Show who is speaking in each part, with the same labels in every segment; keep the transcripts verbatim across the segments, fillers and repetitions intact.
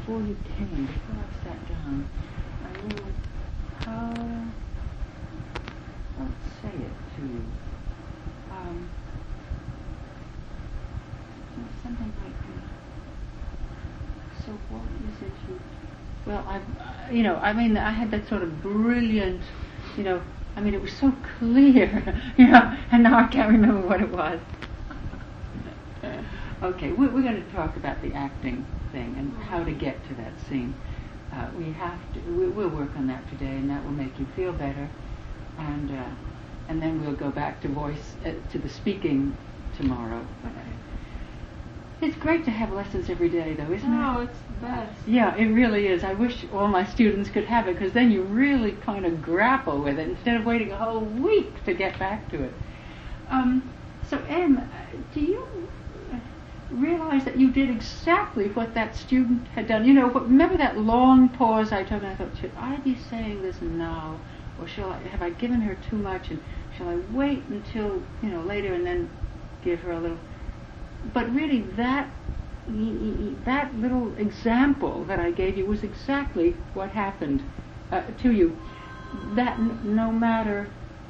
Speaker 1: before you came, before I sat down, I knew how, I'll say it to you. Um, something like that. So what is it you... Well, I, uh, you know, I mean, I had that sort of brilliant, you know, I mean, it was so clear, you know, and now I can't remember what it was. Okay, we're, we're going to talk about the acting thing and how to get to that scene. Uh, we have to, we, we'll work on that today, and that will make you feel better, and uh, and then we'll go back to voice, uh, to the speaking tomorrow. It's great to have lessons every day, though, isn't it?
Speaker 2: Oh, it's the best.
Speaker 1: Yeah, it really is. I wish all my students could have it, because then you really kind of grapple with it instead of waiting a whole week to get back to it. Um, so, Em, do you realize that you did exactly what that student had done? You know, remember that long pause I took, and I thought, should I be saying this now, or shall I, have I given her too much, and shall I wait until, you know, later and then give her a little... But really, that that little example that I gave you was exactly what happened uh, to you. That n- no matter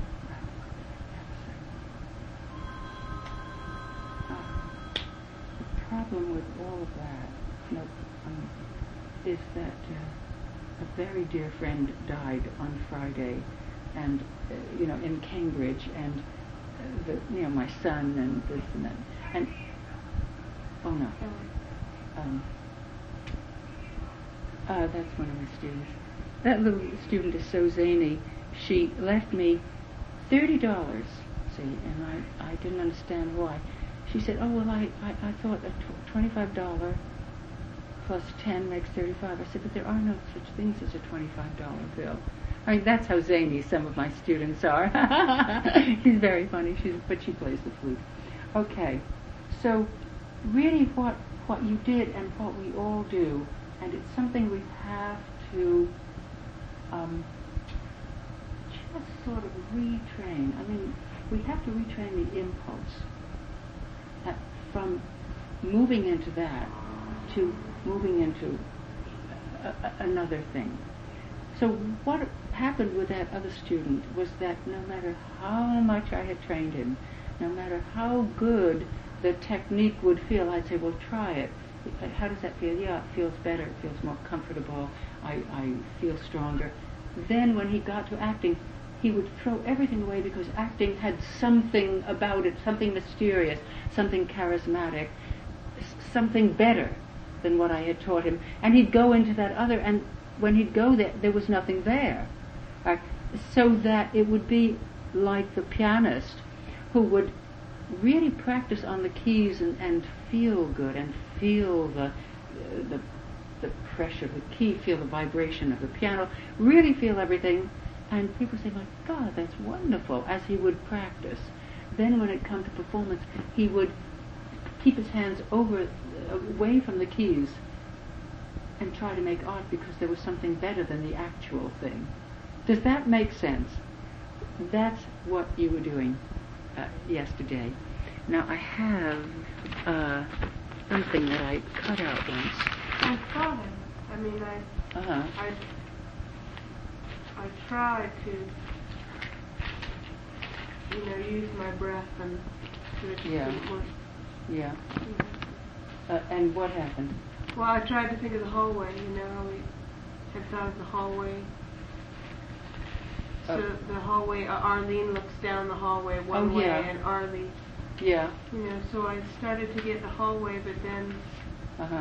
Speaker 1: uh, the problem with all of that, you know, um, is that uh, a very dear friend died on Friday, and uh, you know, in Cambridge, and uh, the, you know, my son and this and that, and oh no. Um, uh, that's one of my students. That little student is so zany. She left me thirty dollars, see, and I, I didn't understand why. She said, oh, well, I, I, I thought a tw- twenty-five dollars plus ten makes thirty-five. I said, but there are no such things as a twenty-five dollar bill. I mean, that's how zany some of my students are. She's very funny, She's, but she plays the flute. Okay, so really what what you did and what we all do, and it's something we have to um, just sort of retrain. I mean, we have to retrain the impulse uh, from moving into that to moving into a, a, another thing. So what happened with that other student was that no matter how much I had trained him, no matter how good the technique would feel, I'd say, well, try it. How does that feel? Yeah, it feels better. It feels more comfortable. I, I feel stronger. Then when he got to acting, he would throw everything away because acting had something about it, something mysterious, something charismatic, s- something better than what I had taught him. And he'd go into that other, and when he'd go there, there was nothing there. Right? So that it would be like the pianist who would really practice on the keys and, and feel good and feel the, uh, the the pressure of the key, feel the vibration of the piano, really feel everything, and people say, my God, that's wonderful, as he would practice. Then when it come to performance, he would keep his hands over, away from the keys and try to make art because there was something better than the actual thing. Does that make sense? That's what you were doing Uh, yesterday. Now I have uh, something that I cut out once.
Speaker 2: I thought it. I mean, I,
Speaker 1: Uh-huh.
Speaker 2: I, I tried to, you know, use my breath and to it
Speaker 1: Yeah.
Speaker 2: didn't work.
Speaker 1: Yeah.
Speaker 2: Yeah.
Speaker 1: Uh, and what happened?
Speaker 2: Well, I tried to think of the hallway. You know, how we had thought of the hallway. So
Speaker 1: Uh,
Speaker 2: the hallway, uh, Arlene looks down the hallway one
Speaker 1: Oh,
Speaker 2: way,
Speaker 1: yeah.
Speaker 2: and Arlie,
Speaker 1: Yeah.
Speaker 2: you know. So I started to get the hallway, but then
Speaker 1: Uh-huh.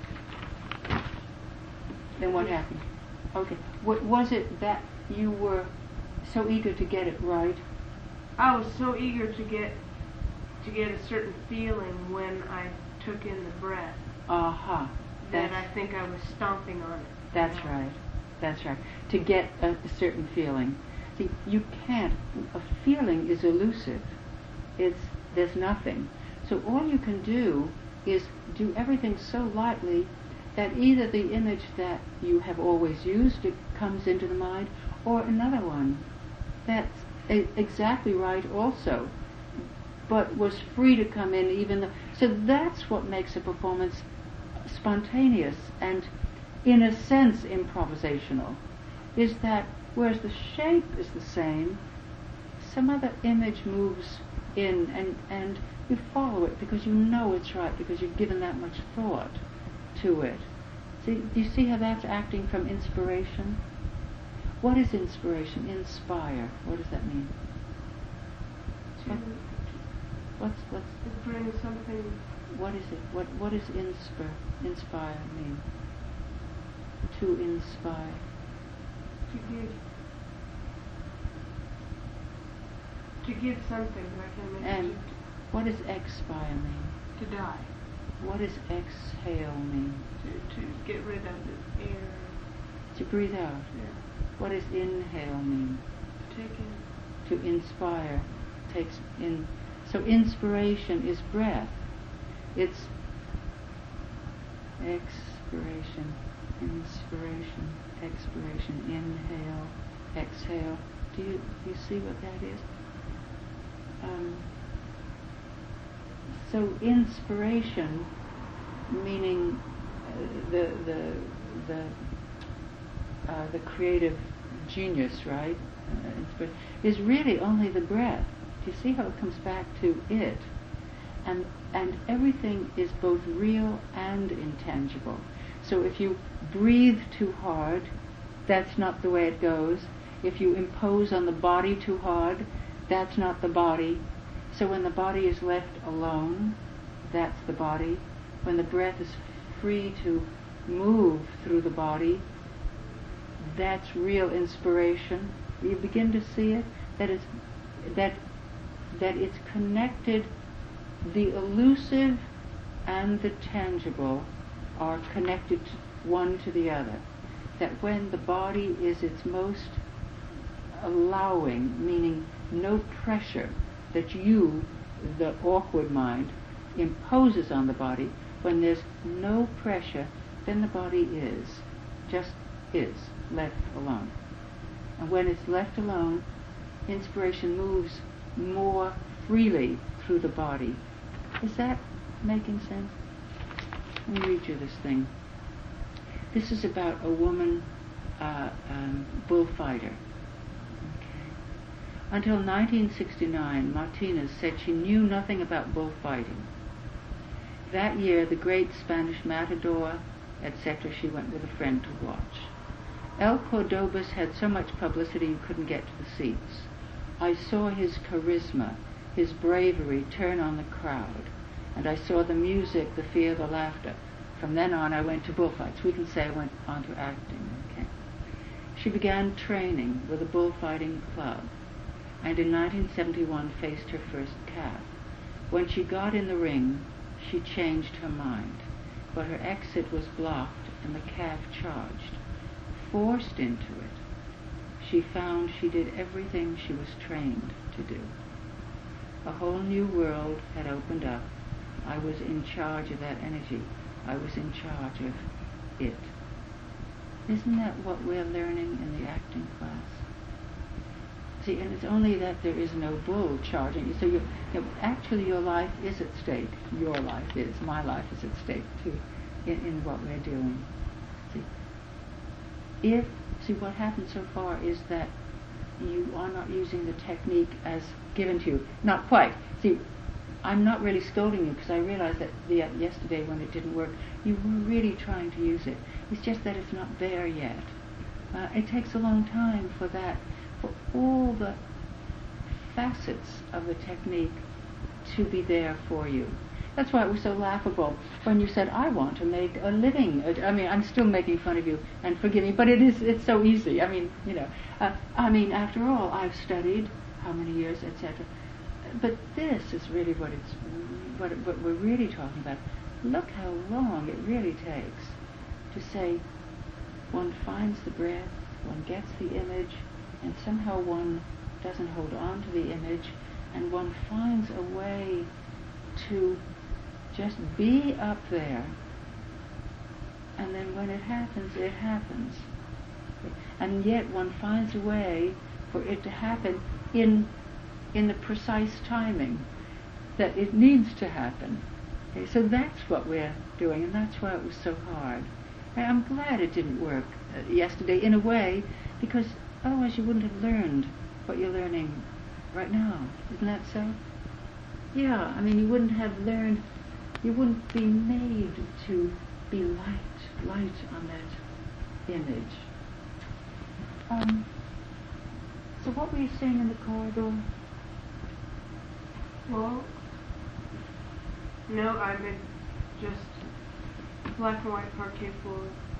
Speaker 1: Then what happened? Okay. What was it that you were so eager to get it right?
Speaker 2: I was so eager to get to get a certain feeling when I took in the breath
Speaker 1: Uh-huh.
Speaker 2: that
Speaker 1: That's,
Speaker 2: I think I was stomping on it.
Speaker 1: that's right. That's right. To get a, a certain feeling. See, you can't, a feeling is elusive. It's, there's nothing. So all you can do is do everything so lightly that either the image that you have always used it comes into the mind, or another one that's a- exactly right also, but was free to come in even though... So that's what makes a performance spontaneous and in a sense improvisational, is that whereas the shape is the same, some other image moves in, and, and you follow it because you know it's right, because you've given that much thought to it. See, do you see how that's acting from inspiration? What is inspiration? Inspire. What does that mean? What, what's what's
Speaker 2: to bring something.
Speaker 1: What is it? What what does inspire inspire mean? To inspire.
Speaker 2: To give. To give something like I mentioned.
Speaker 1: And what does expire mean?
Speaker 2: To die.
Speaker 1: What does exhale mean?
Speaker 2: To to get rid of the air.
Speaker 1: To breathe out.
Speaker 2: Yeah.
Speaker 1: What does inhale mean?
Speaker 2: To take in.
Speaker 1: To inspire takes in. So inspiration is breath. It's expiration, inspiration, expiration, inhale, exhale. Do you do you see what that is? Um, so inspiration, meaning uh, the the the uh, the creative genius, right? Uh, inspi- is really only the breath. Do you see how it comes back to it? And and everything is both real and intangible. So if you breathe too hard, that's not the way it goes. If you impose on the body too hard, that's not the body. So when the body is left alone, that's the body. When the breath is free to move through the body, that's real inspiration. You begin to see it, that it's that that it's connected. The elusive and the tangible are connected one to the other. That when the body is its most allowing, meaning no pressure that you, the awkward mind, imposes on the body, when there's no pressure, then the body is, just is, left alone. And when it's left alone, inspiration moves more freely through the body. Is that making sense? Let me read you this thing. This is about a woman uh, um, bullfighter. Okay. Until nineteen sixty-nine, Martinez said she knew nothing about bullfighting. That year, the great Spanish matador, et cetera, she went with a friend to watch. El Cordobas had so much publicity you couldn't get to the seats. I saw his charisma, his bravery turn on the crowd, and I saw the music, the fear, the laughter. From then on, I went to bullfights. We can say I went on to acting. Okay. She began training with a bullfighting club, and in nineteen seventy-one faced her first calf. When she got in the ring, she changed her mind, but her exit was blocked and the calf charged. Forced into it, she found she did everything she was trained to do. A whole new world had opened up. I was in charge of that energy. I was in charge of it. Isn't that what we're learning in the acting class? See, and it's only that there is no bull charging you. So you, you know, actually your life is at stake. Your life is. My life is at stake too, in, in what we're doing. See, if, see what happened so far is that you are not using the technique as given to you. Not quite. See, I'm not really scolding you because I realized that the, uh, yesterday when it didn't work, you were really trying to use it. It's just that it's not there yet. Uh, it takes a long time for that, for all the facets of the technique to be there for you. That's why it was so laughable when you said, I want to make a living. I mean, I'm still making fun of you, and forgive me, but it is, it's so easy. I mean, you know, uh, I mean, after all, I've studied how many years, et cetera. But this is really what it's, what, it, what we're really talking about. Look how long it really takes to say one finds the breath, one gets the image, and somehow one doesn't hold on to the image, and one finds a way to just be up there, and then when it happens, it happens. And yet one finds a way for it to happen in in the precise timing that it needs to happen. Okay, so that's what we're doing, and that's why it was so hard. I'm glad it didn't work uh, yesterday in a way, because otherwise you wouldn't have learned what you're learning right now. Isn't that so? Yeah, I mean, you wouldn't have learned, you wouldn't be made to be light, light on that image. Um, so what were you saying in the corridor?
Speaker 2: Well, no, I mean, just black and white parquet floor.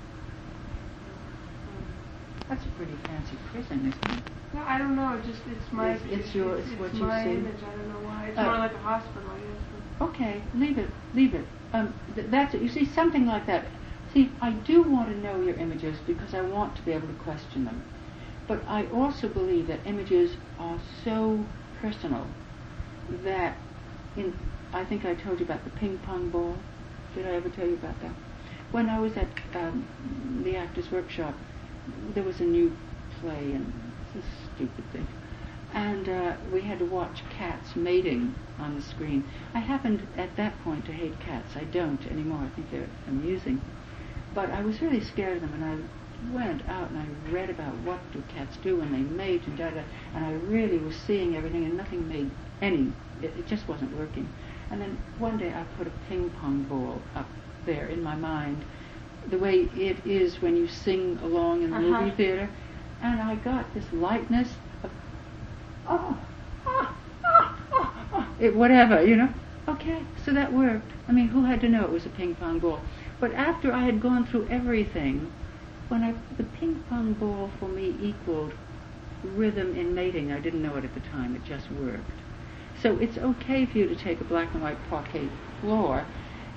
Speaker 1: That's a pretty fancy prison, isn't it?
Speaker 2: No, I don't know. Just it's my.
Speaker 1: It's, it's your. It's,
Speaker 2: it's
Speaker 1: what you
Speaker 2: my
Speaker 1: see.
Speaker 2: image. I don't know why. It's
Speaker 1: Uh,
Speaker 2: more like a hospital, I guess. But
Speaker 1: Okay, leave it. Leave it. Um, th- that's it. You see, something like that. See, I do want to know your images because I want to be able to question them. But I also believe that images are so personal that, in, I think I told you about the ping pong ball. Did I ever tell you about that? When I was at um, the Actors Workshop, there was a new play, and it's a stupid thing. And uh, we had to watch cats mating on the screen. I happened at that point to hate cats. I don't anymore. I think they're amusing. But I was really scared of them, and I went out and I read about what do cats do when they mate and da da. And I really was seeing everything, and nothing made any. It, it just wasn't working. And then one day I put a ping pong ball up there in my mind, the way it is when you sing along in the
Speaker 2: Uh-huh.
Speaker 1: movie theater, and I got this lightness of oh, oh, oh, oh, oh, it, whatever, you know. Okay, so that worked. I mean, who had to know it was a ping pong ball? But after I had gone through everything, when I the ping pong ball for me equaled rhythm in mating. I didn't know it at the time. It just worked. So it's okay for you to take a black and white parquet floor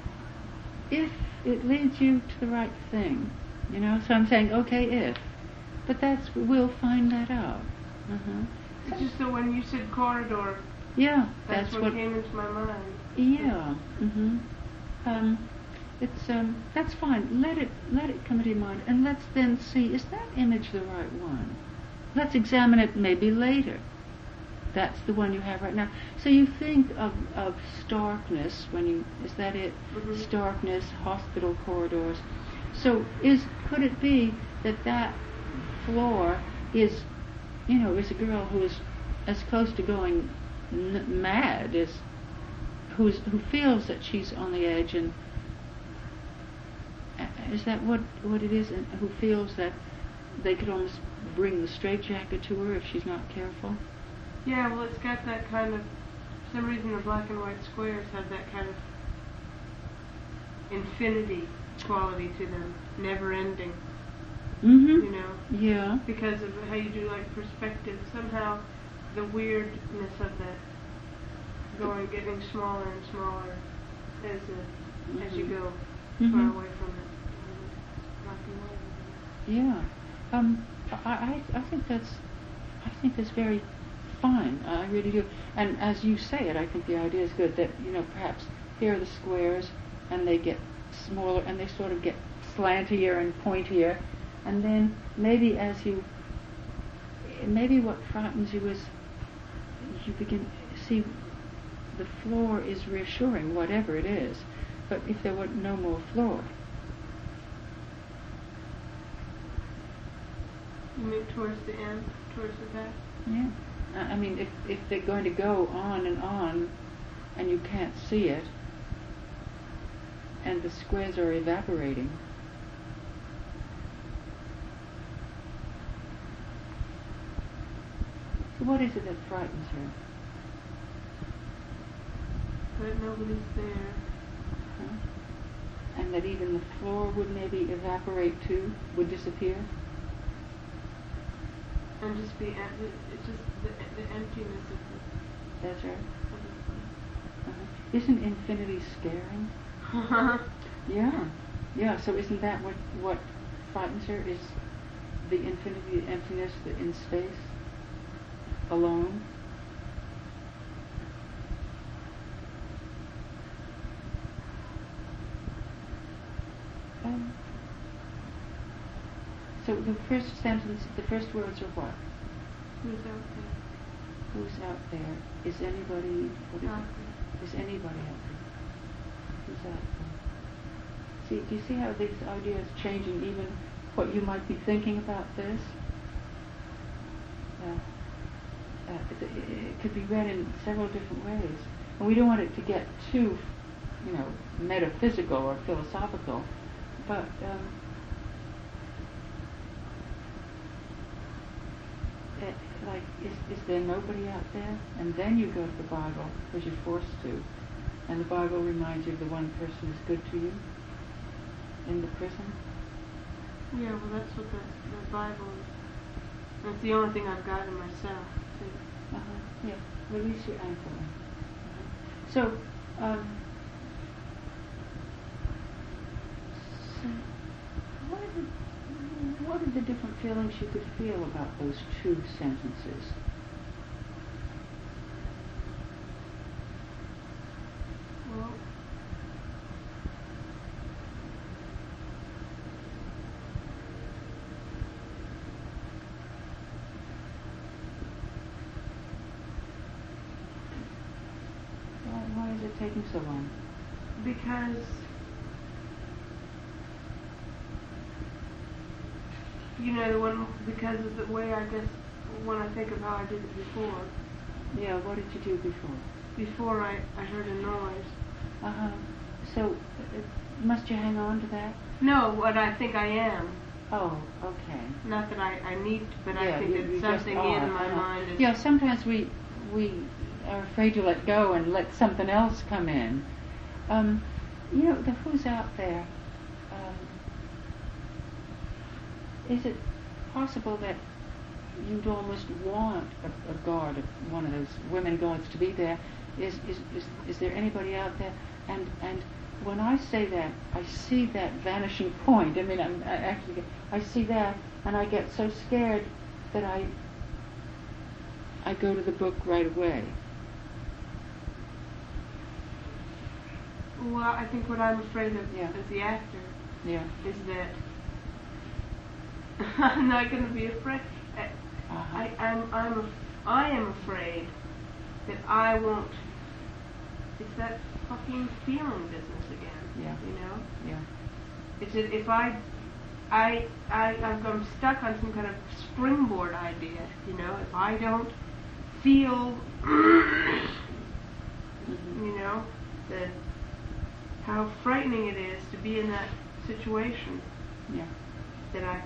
Speaker 1: if it leads you to the right thing, you know. So I'm saying okay if, but that's we'll find that out. Uh-huh.
Speaker 2: it's just that when you said corridor,
Speaker 1: Yeah,
Speaker 2: that's,
Speaker 1: that's
Speaker 2: what,
Speaker 1: what.
Speaker 2: came into my mind.
Speaker 1: Yeah. Mhm. Um, it's um, that's fine. Let it let it come into your mind, and let's then see, is that image the right one? Let's examine it maybe later. That's the one you have right now. So you think of, of starkness when you, is that it?
Speaker 2: Mhm.
Speaker 1: Starkness, hospital corridors. So is, could it be that that floor is, you know, is a girl who is as close to going n- mad as, who's, who feels that she's on the edge, and uh, is that what, what it is, and who feels that they could almost bring the straitjacket to her if she's not careful?
Speaker 2: Yeah, well, it's got that kind of, for some reason the black and white squares have that kind of infinity quality to them, never ending,
Speaker 1: Mm-hmm.
Speaker 2: you know,
Speaker 1: Yeah.
Speaker 2: because of how you do like perspective. Somehow the weirdness of that going, getting smaller and smaller as, a, as you go
Speaker 1: Mhm.
Speaker 2: far away from it. Black and white.
Speaker 1: Yeah. Um, I, I, I think that's, I think that's very fine. I really do. And as you say it, I think the idea is good that, you know, perhaps here are the squares and they get smaller and they sort of get slantier and pointier. And then maybe as you, maybe what frightens you is you begin to see the floor is reassuring, whatever it is. But if there were no more floor,
Speaker 2: You mean towards the end, towards the back?
Speaker 1: yeah. I I mean, if, if they're going to go on and on and you can't see it and the squares are evaporating, so what is it that frightens her?
Speaker 2: But nobody's there.
Speaker 1: Huh? And that even the floor would maybe evaporate too, would disappear?
Speaker 2: And just be empty. It's just the, the emptiness of the,
Speaker 1: That's right.
Speaker 2: of the
Speaker 1: Uh-huh. Isn't infinity scaring?
Speaker 2: place.
Speaker 1: Yeah. Yeah, so isn't that what, what frightens her, is the infinity, emptiness that in space, alone? Um, so the first sentence, the first words are what?
Speaker 2: Who's out there?
Speaker 1: Who's out there? Is anybody, what is
Speaker 2: Out
Speaker 1: it? Is anybody out there? Who's out there? See, do you see how these ideas changing even what you might be thinking about this? Uh, uh, it, it could be read in several different ways. And we don't want it to get too, you know, metaphysical or philosophical, but um, it, like, is, is there nobody out there? And then you go to the Bible, because you're forced to, and the Bible reminds you of the one person who's good to you in the prison.
Speaker 2: Yeah, well, that's what the, the Bible is. That's the only thing I've got in myself, too.
Speaker 1: Uh-huh, yeah. Release your ankle. Uh-huh. So, um, so what are, the, what are the different feelings you could feel about those two sentences?
Speaker 2: Well,
Speaker 1: Why is it taking so long?
Speaker 2: because you know the one because of the way I guess when I think of how I did it before.
Speaker 1: Yeah, what did you do before?
Speaker 2: Before I, I heard a noise.
Speaker 1: Uh-huh. So, uh, must you hang on to that?
Speaker 2: No, what I think I am.
Speaker 1: Oh, okay.
Speaker 2: Not that I, I need to, but
Speaker 1: Yeah,
Speaker 2: I think
Speaker 1: you-
Speaker 2: it's
Speaker 1: you just
Speaker 2: something
Speaker 1: are,
Speaker 2: in my
Speaker 1: uh-huh.
Speaker 2: mind. Is,
Speaker 1: Yeah, sometimes we we are afraid to let go and let something else come in. Um, you know, the who's out there. Um, is it possible that you'd almost want a, a guard, a, one of those women guards, to be there? Is, is is is there anybody out there? And and when I say that, I see that vanishing point. I mean, I'm, I actually I see that, and I get so scared that I I go to the book right away.
Speaker 2: well, I think what I'm afraid of
Speaker 1: Yeah.
Speaker 2: as the actor
Speaker 1: Yeah.
Speaker 2: is that I'm not going to be afraid. I,
Speaker 1: Uh-huh.
Speaker 2: I, I'm, I'm, af- I am afraid that I won't. It's that fucking feeling business again.
Speaker 1: Yeah.
Speaker 2: You know.
Speaker 1: Yeah.
Speaker 2: It's that if I, I, I, I'm stuck on some kind of springboard idea. You know, if I don't feel,
Speaker 1: Mhm.
Speaker 2: you know, that how frightening it is to be in that situation.
Speaker 1: Yeah.
Speaker 2: That I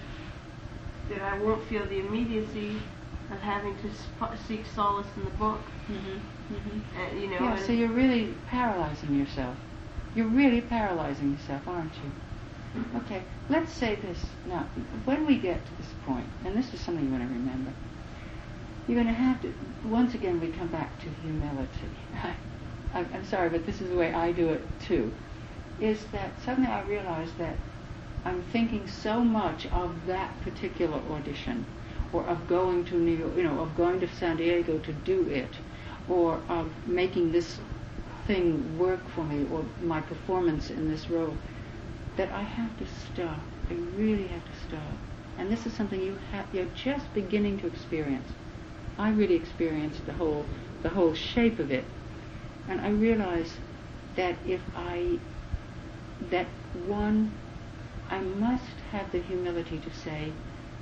Speaker 2: that I won't feel the immediacy of having to sp- seek solace in the book.
Speaker 1: Mm-hmm. Mm-hmm.
Speaker 2: Uh, you know.
Speaker 1: Yeah.
Speaker 2: and
Speaker 1: So you're really paralyzing yourself. You're really paralyzing yourself, aren't you? Okay. Let's say this now. When we get to this point, and this is something you want to remember, you're going to have to. Once again, we come back to humility. I, I'm sorry, but this is the way I do it too. Is that suddenly I realize that I'm thinking so much of that particular audition, or of going to New York, you know, of going to San Diego to do it, or of making this thing work for me, or my performance in this role, that I have to stop. I really have to stop. And this is something you have, you're just beginning to experience. I really experienced the whole, the whole shape of it. And I realize that if I, that one, I must have the humility to say,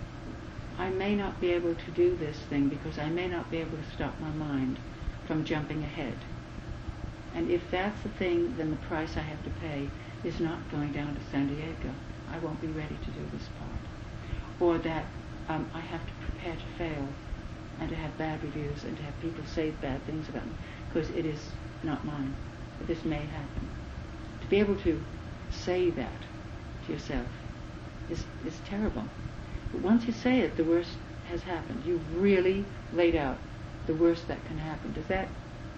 Speaker 1: I may not be able to do this thing because I may not be able to stop my mind from jumping ahead. And if that's the thing, then the price I have to pay is not going down to San Diego. I won't be ready to do this part. Or that um, I have to prepare to fail and to have bad reviews and to have people say bad things about me because it is not mine. But this may happen. To be able to say that to yourself is, is terrible. But once you say it, the worst has happened. You've really laid out the worst that can happen. Does that?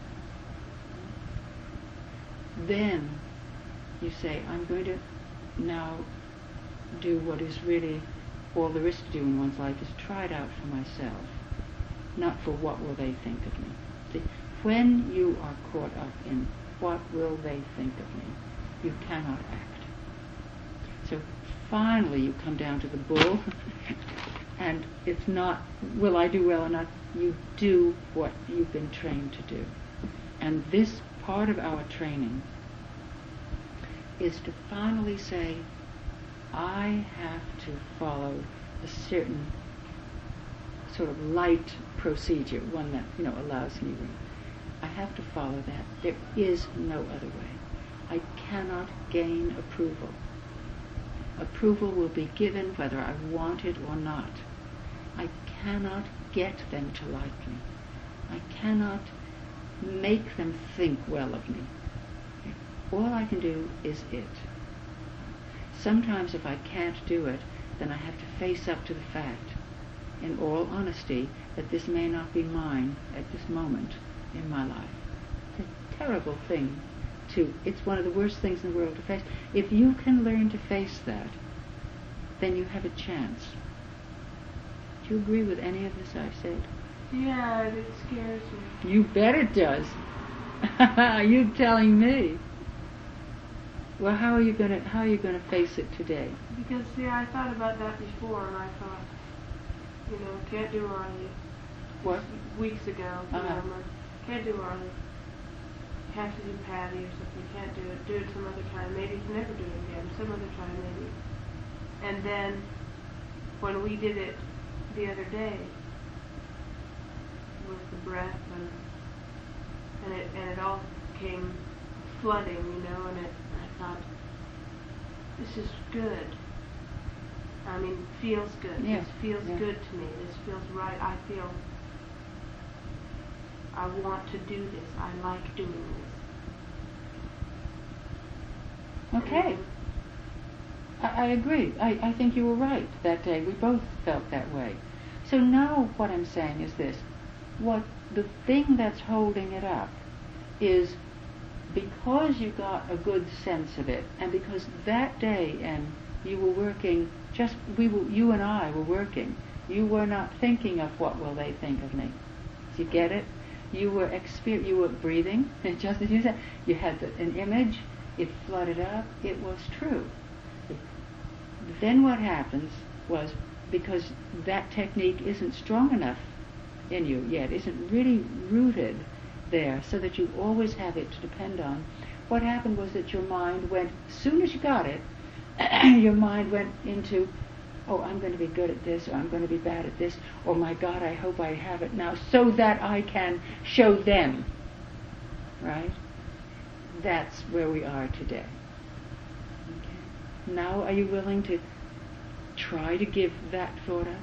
Speaker 1: Then you say, I'm going to now do what is really all there is to do in one's life, is try it out for myself, not for what will they think of me. See, when you are caught up in what will they think of me, you cannot act. So finally you come down to the bull, and it's not, will I do well or not? You do what you've been trained to do. And this part of our training is to finally say, I have to follow a certain sort of light procedure, one that, you know, allows me room. I have to follow that. There is no other way. I cannot gain approval. Approval will be given whether I want it or not. I cannot get them to like me. I cannot make them think well of me. All I can do is it. Sometimes if I can't do it, then I have to face up to the fact, in all honesty, that this may not be mine at this moment in my life. It's a terrible thing to, it's one of the worst things in the world to face. If you can learn to face that, then you have a chance. Do you agree with any of this I've said?
Speaker 2: Yeah, it scares me.
Speaker 1: You bet it does. You telling me. Well, how are you gonna how are you gonna face it today?
Speaker 2: Because see, I thought about that before, and I thought, you know, can't do Arlie.
Speaker 1: What?
Speaker 2: Weeks ago, you
Speaker 1: Uh-huh.
Speaker 2: know, I'm like, can't do Arlie. Have to do Patty or something. Can't do it. Do it some other time. Maybe can never do it again. Some other time, maybe. And then when we did it the other day with the breath and and it and it all came flooding, you know, and it I thought, this is good. I mean, feels good.
Speaker 1: Yeah.
Speaker 2: This feels
Speaker 1: Yeah.
Speaker 2: good to me. This feels right. I feel I want to do this. I like doing this.
Speaker 1: Okay. I, I agree. I, I think you were right that day. We both felt that way. So now what I'm saying is this. What the thing that's holding it up is because you got a good sense of it, and because that day and you were working, just we were, you and I were working. You were not thinking of what will they think of me. Do you get it? You were exper- you were breathing, and just as you said, you had the, an image, it flooded up, it was true. Then what happens was, because that technique isn't strong enough in you yet, isn't really rooted there, so that you always have it to depend on, what happened was that your mind went, as soon as you got it, your mind went into, oh, I'm going to be good at this, or I'm going to be bad at this, or my God, I hope I have it now, so that I can show them. Right? That's where we are today. Okay. Now, are you willing to try to give that thought up?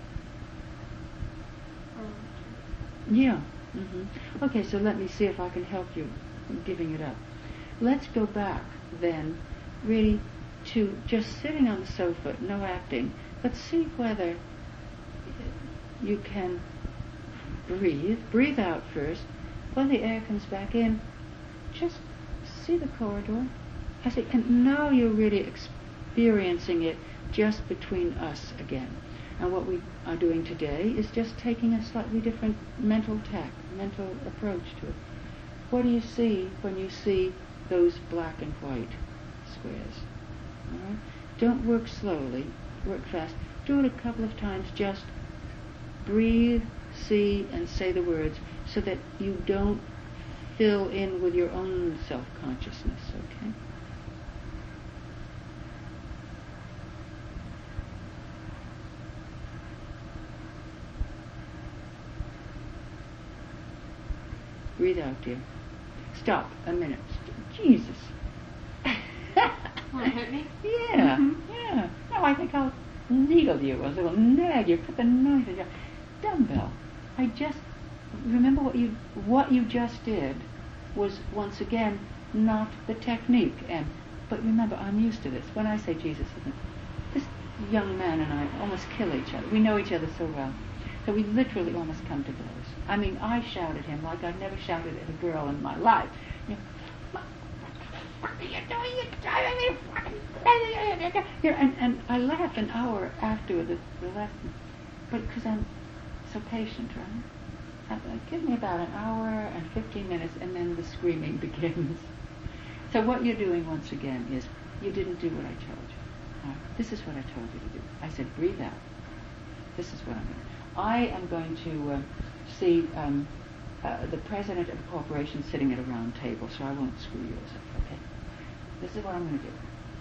Speaker 1: Yeah. Mm-hmm. Okay, so let me see if I can help you in giving it up. Let's go back then, really, to just sitting on the sofa, no acting, but see whether you can breathe. Breathe out first. When the air comes back in, just see the corridor. I say, and now you're really experiencing it just between us again. And what we are doing today is just taking a slightly different mental tack, mental approach to it. What do you see when you see those black and white squares? All right? Don't work slowly, work fast. Do it a couple of times, just breathe, see, and say the words so that you don't fill in with your own self-consciousness, okay? Breathe out, dear. Stop a minute. Jesus.
Speaker 2: Want to hit me?
Speaker 1: Yeah,
Speaker 2: Mm-hmm.
Speaker 1: yeah. No, I think I'll needle you, a little nag you, put the knife in your dumbbell. I just remember what you what you just did was once again not the technique. And but remember, I'm used to this. When I say Jesus, isn't this young man and I almost kill each other. We know each other so well. So we literally almost come to blows. I mean, I shouted him like I've never shouted at a girl in my life. You know, what are you doing? You're driving me fucking... And, and I laugh an hour after the, the lesson. But because I'm so patient, right? Uh, give me about an hour and fifteen minutes, and then the screaming begins. So what you're doing once again is, you didn't do what I told you. Right? This is what I told you to do. I said, breathe out. This is what I'm doing. I am going to uh, see um, uh, the president of the corporation sitting at a round table, so I won't screw yours up, okay? This is what I'm going to do.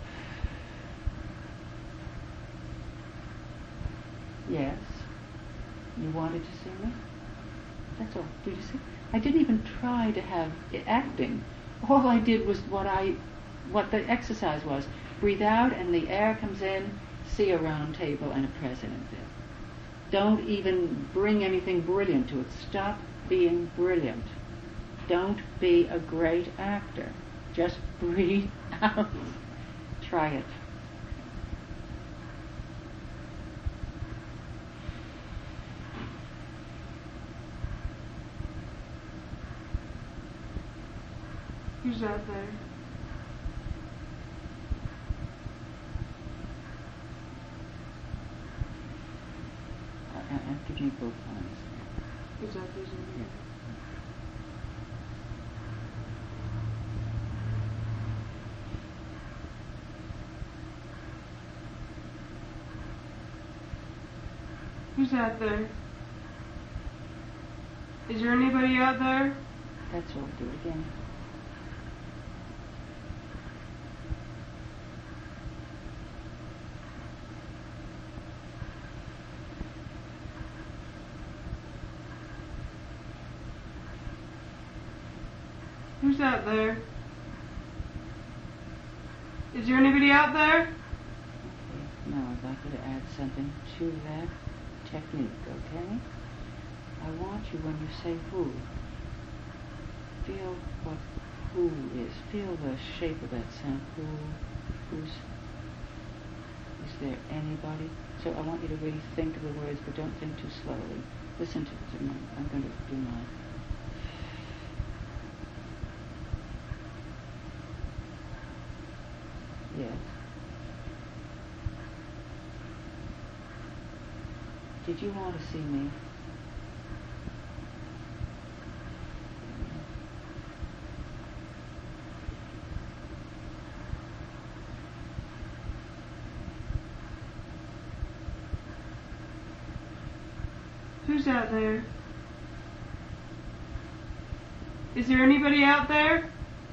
Speaker 1: Yes. You wanted to see me? That's all. Did you see? I didn't even try to have I- acting. All I did was what I, what the exercise was. Breathe out and the air comes in, see a round table and a president there. Don't even bring anything brilliant to it. Stop being brilliant. Don't be a great actor. Just breathe out. Try it.
Speaker 2: Who's out there?
Speaker 1: Uh, uh, uh, give me both hands.
Speaker 2: Who's out there?
Speaker 1: Yeah.
Speaker 2: Who's out there? Is there anybody out there?
Speaker 1: That's all. Do it again.
Speaker 2: Who's out there? Is there anybody out there?
Speaker 1: Okay. Now I'd like you to add something to that technique, okay? I want you, when you say who, feel what who is. Feel the shape of that sound. Who, who's, is there anybody? So I want you to really think of the words, but don't think too slowly. Listen to, to my, I'm going to do mine. Yes. Did you want to see me?
Speaker 2: Who's out there? Is there anybody out there?
Speaker 1: Okay.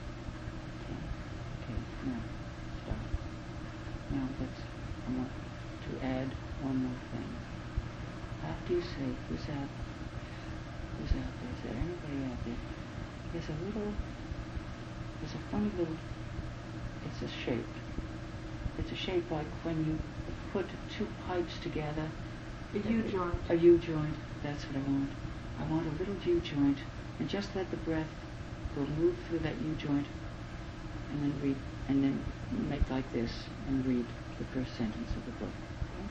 Speaker 1: Okay. Now, stop. Now let's, I want to add one more thing. After you say, who's out, who's out there? Is there anybody out there? There's a little, there's a funny little, it's a shape. It's a shape like when you put two pipes together.
Speaker 2: A U-joint.
Speaker 1: A U-joint. That's what I want. I want a little U-joint, and just let the breath go move through that U-joint, and then read, and then make like this, and read the first sentence of the book. Okay?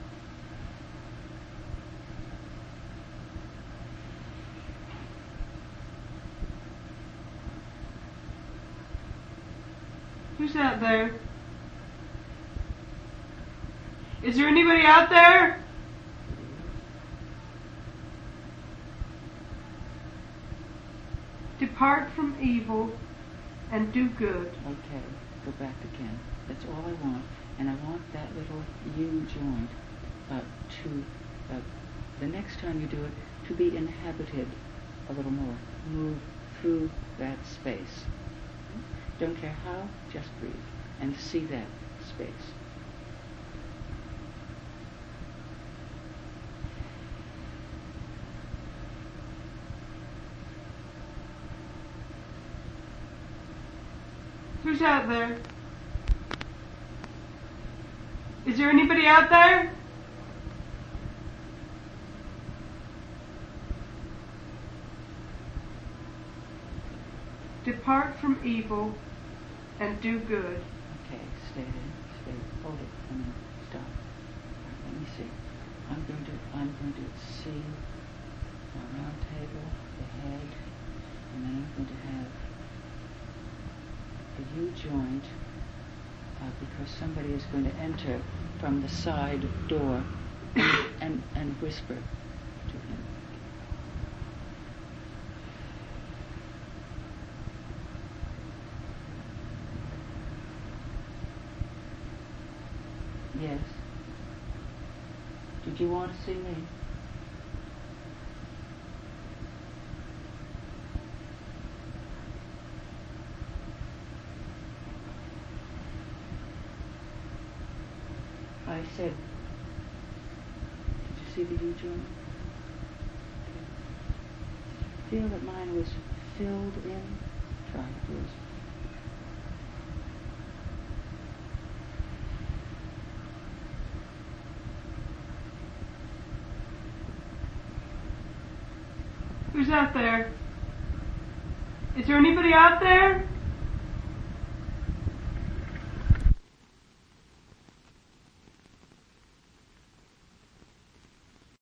Speaker 2: Who's out there? Is there anybody out there? Depart from evil and do good.
Speaker 1: Okay, go back again. That's all I want. And I want that little U joint uh, to, uh, the next time you do it, to be inhabited a little more. Move through that space. Don't care how, just breathe. And see that space.
Speaker 2: Who's out there? Is there anybody out there? Depart from evil and do good.
Speaker 1: Okay, stay there. Stay. Hold it. And then stop. Right, let me see. I'm going to. I'm going to see a round table, the head, and then I'm going to have a U joint uh, because somebody is going to enter from the side door and, and, and whisper to him. Yes. Did you want to see me? I said, did you see the U-joint? Okay. Feel that mine was filled in. Try it, Bruce.
Speaker 2: Who's out there? Is there anybody out there?